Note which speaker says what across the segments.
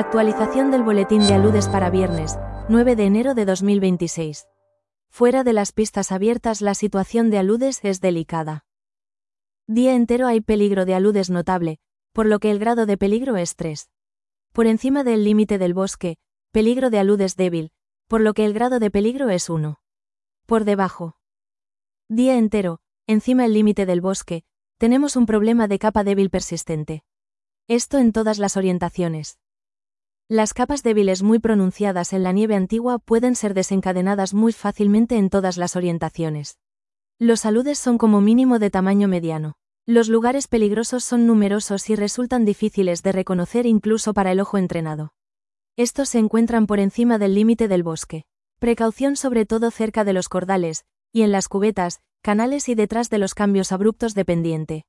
Speaker 1: Actualización del boletín de aludes para viernes, 9 de enero de 2026. Fuera de las pistas abiertas la situación de aludes es delicada. Día entero hay peligro de aludes notable, por lo que el grado de peligro es 3. Por encima del límite del bosque, peligro de aludes débil, por lo que el grado de peligro es 1. Por debajo. Día entero, encima el límite del bosque, tenemos un problema de capa débil persistente. Esto en todas las orientaciones. Las capas débiles muy pronunciadas en la nieve antigua pueden ser desencadenadas muy fácilmente en todas las orientaciones. Los aludes son como mínimo de tamaño mediano. Los lugares peligrosos son numerosos y resultan difíciles de reconocer incluso para el ojo entrenado. Estos se encuentran por encima del límite del bosque. Precaución sobre todo cerca de los cordales, y en las cubetas, canales y detrás de los cambios abruptos de pendiente.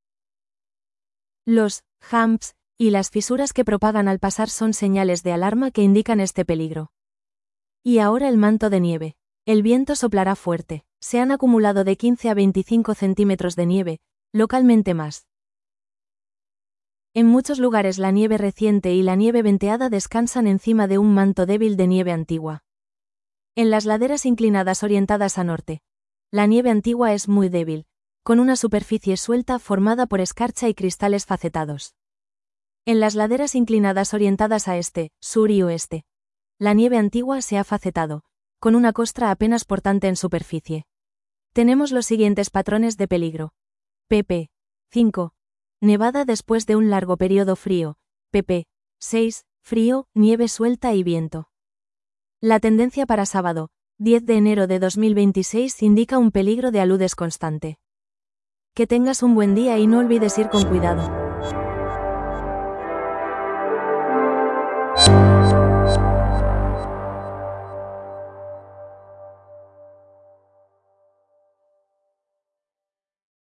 Speaker 1: Los humps y las fisuras que propagan al pasar son señales de alarma que indican este peligro. Y ahora el manto de nieve. El viento soplará fuerte. Se han acumulado de 15 a 25 centímetros de nieve, localmente más. En muchos lugares la nieve reciente y la nieve venteada descansan encima de un manto débil de nieve antigua. En las laderas inclinadas orientadas a norte, la nieve antigua es muy débil, con una superficie suelta formada por escarcha y cristales facetados. En las laderas inclinadas orientadas a este, sur y oeste, la nieve antigua se ha facetado, con una costra apenas portante en superficie. Tenemos los siguientes patrones de peligro. pp. 5. Nevada después de un largo periodo frío. pp. 6. Frío, nieve suelta y viento. La tendencia para sábado, 10 de enero de 2026 indica un peligro de aludes constante. Que tengas un buen día y no olvides ir con cuidado.